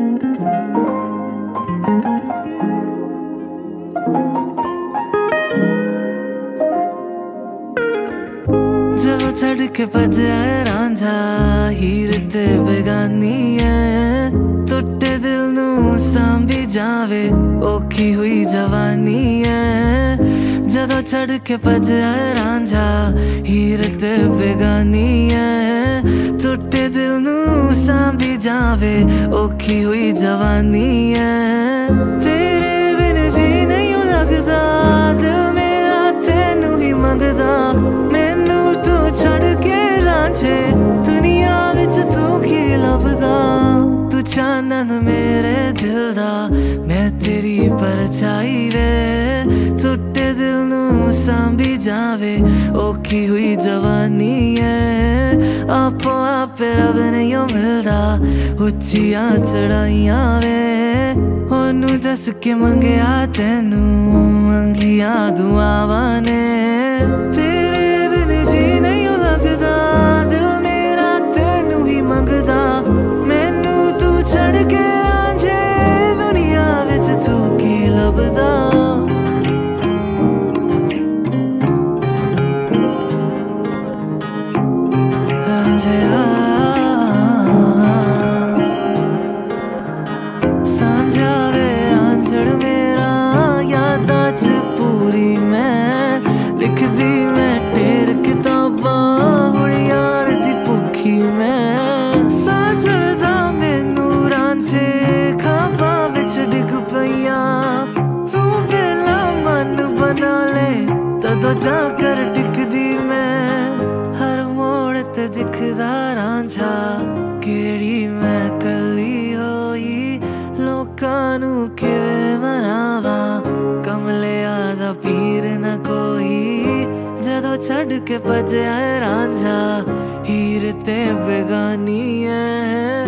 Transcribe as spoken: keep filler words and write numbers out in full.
ਜਦੋਂ ਛੱਡ ਕੇ ਭੱਜਿਆ ਰਾਂਝਾ ਹੀਰ ਤੇ ਬੇਗਾਨੀ ਐ ਟੁੱਟੇ ਦਿਲ ਨੂੰ ਸਾਂਭੀ ਜਾਵੇ ਔਖੀ ਹੋਈ ਜਵਾਨੀ ਐ ਜਦੋਂ ਛੱਡ ਕੇ ਭੱਜਿਆ ਰਾਂਝਾ ਹੀਰ ਤੇ ਬੇਗਾਨੀ ਐ ਟੁੱਟੇ ਦਿਲ ਨੂੰ ਸਾਂਭੀ ਜਾਵੇ ਔਖੀ ਹੋਈ ਜਵਾਨੀ ਐ ਤੇਰੇ ਬਿਨ ਜੀ ਨਹੀਂ ਲੱਗਦਾ ਦਿਲ ਮੇਰਾ ਤੈਨੂੰ ਹੀ ਮੰਗਦਾ ਮੈਨੂੰ ਤੂੰ ਛੱਡ ਕੇ ਰਾਂਝੇ ਦੁਨੀਆ ਵਿੱਚ ਤੂੰ ਕੀ ਲੱਭਦਾ ਤੂੰ ਚਾਨਣ ਮੇਰੇ ਦਿਲ ਦਾ ਮੈਂ ਤੇਰੀ ਪਰਛਾਈ ਵੇ ਟੁੱਟੇ ਦਿਲ ਨੂੰ ਸਾਂਭੀ ਜਾਵੇ ਔਖੀ ਹੋਈ ਜਵਾਨੀ ਐ ਆਪੋ ਆਪੇ ਰੱਬ ਨਹੀਂ ਮਿਲਦਾ ਉੱਚੀਆਂ ਚੜਾਈਆਂ ਵੇ ਉਹਨੂੰ ਦੱਸ ਕੇ ਮੰਗਿਆ ਤੈਨੂੰ ਮੰਗੀਆਂ ਦੁਆਵਾਂ ਨੇ ਤੇਰੇ ਬਿਨ ਜੀ ਨਹੀਂ ਲੱਗਦਾ ਦਿਲ ਮੇਰਾ ਤੈਨੂੰ ਹੀ ਮੰਗਦਾ ਮੈਨੂੰ ਤੂੰ ਛੱਡ ਕੇ ਰਾਂਝੇ ਦੁਨੀਆ ਵਿੱਚ ਤੂੰ ਕੀ ਲੱਭਦਾ ਸਾਂਝਾ ਵੇ ਰਾਂਝੜ ਮੇਰਾ ਯਾਦਾਂ ਚ ਪੂਰੀ ਮੈਂ ਲਿਖਦੀ ਮੈਂ ਢੇਰ ਕਿਤਾਬਾਂ ਹੁਣ ਯਾਰ ਦੀ ਭੁੱਖੀ ਮੈਂ ਸਾਂਝਦਾ ਮੈਨੂੰ ਰਾਂਝੇ ਖਾਬਾਂ ਵਿੱਚ ਡਿੱਗ ਪਈਆਂ ਤੂੰ ਪਹਿਲਾਂ ਮਨ ਬਣਾ ਲੈ ਤਦੋਂ ਜਾ ਕਰ ਟਿਕਦੀ ਮੈਂ ਹਰ ਮੋੜ ਤੇ ਦਿਖਦਾ ਰਾਂਝਾ ਕਿਹੜੀ ਮੈਂ ਕੱਲੀ ਹੋਈ ਲੋਕਾਂ ਨੂੰ ਕਿਵੇਂ ਮਨਾਵਾਂ ਕਮਲਿਆ ਦਾ ਪੀਰ ਨਾ ਕੋਈ ਜਦੋਂ ਛੱਡ ਕੇ ਭੱਜਿਆ ਰਾਂਝਾ ਹੀਰ ਤੇ ਬੇਗਾਨੀ ਐ